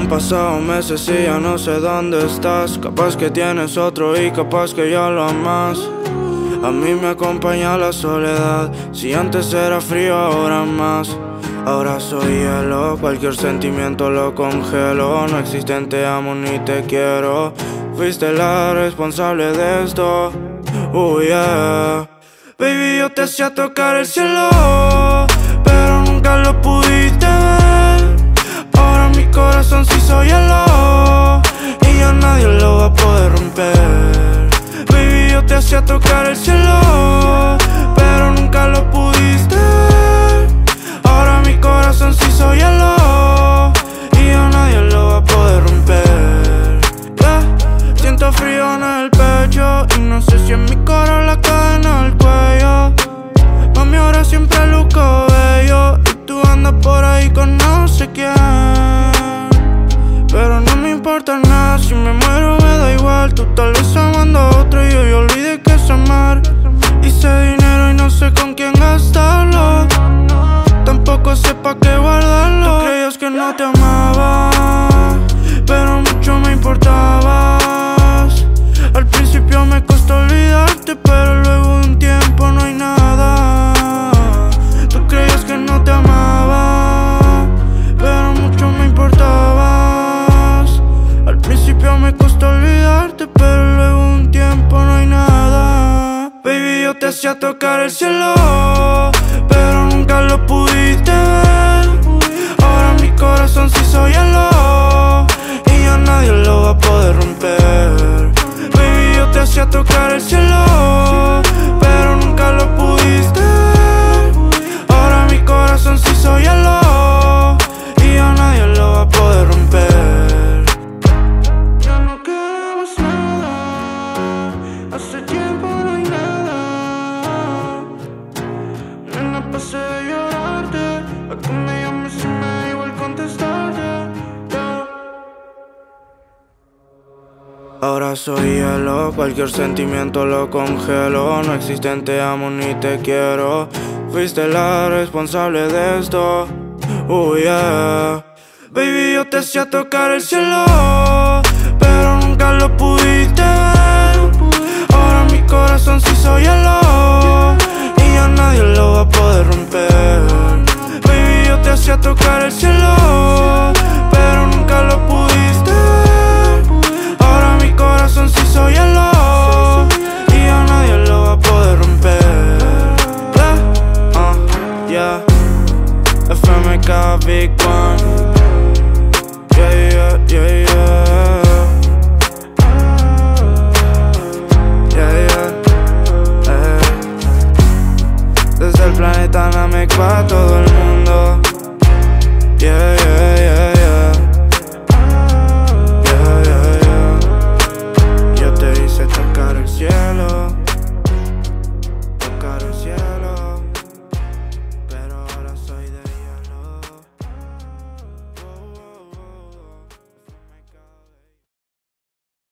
Han pasado meses y ya no sé dónde estás. Capaz que tienes otro y capaz que ya lo amas. A mí me acompaña la soledad. Si antes era frío, ahora más. Ahora soy hielo, cualquier sentimiento lo congelo. No existe te amo ni te quiero. Fuiste la responsable de esto. Oh yeah. Baby, yo te hacía tocar el cielo, pero nunca lo pudiste ver. Ahora mi corazón sí soy hielo, y ya nadie lo va a poder romper. Baby, yo te hacía tocar el cielo, pero nunca lo pudiste ver. Ahora mi corazón sí soy hielo, y ya nadie lo va a poder romper. Siento frío en el pecho, y no sé si en mi cara o la cadena al cuello. Mami, ahora siempre luzco bello, y tú andas por ahí con no sé quién. Pero no me importa nada, si me muero me da igual. Tú tal vez amando a otro y yo olvidé que es amar. Hice dinero y no sé con quién gastarlo, tampoco sé pa' qué guardarlo. Tú creías que no te amaba, pero mucho me importabas. Al principio me costó olvidarte, pero luego de un tiempo no hay nada. Tú creías que no te amaba, pero mucho me importabas. Al principio me costó olvidarte, pero luego de un tiempo no hay nada. Baby, yo te hacía tocar el cielo, pero nunca lo pudiste ver. Ahora mi corazón sí soy hielo, y ya nadie lo va a poder romper. Baby, yo te hacía tocar el cielo, pero nunca lo pudiste ver. Ahora mi corazón sí soy hielo, y ya nadie lo va a poder romper. Ya no queremos nada, hace tiempo no hay nada. Nena, pasé de llorarte a que me llames y me da igual contestarte. Ahora soy hielo, cualquier sentimiento lo congelo. No existe te amo ni te quiero. Fuiste la responsable de esto. Oh yeah. Baby, yo te hacía tocar el cielo, pero nunca lo pudiste ver. Ahora mi corazón sí soy hielo, y ya nadie lo va a poder romper. Baby, yo te hacía tocar el cielo, pero nunca lo pudiste ver. Ahora mi corazón sí soy hielo, y ya nadie lo va a poder romper. Yeah, FMK Big One. Yeah, yeah, yeah, yeah. Yeah, yeah, Desde el planeta Namek pa' todo el mundo. Yeah, yeah.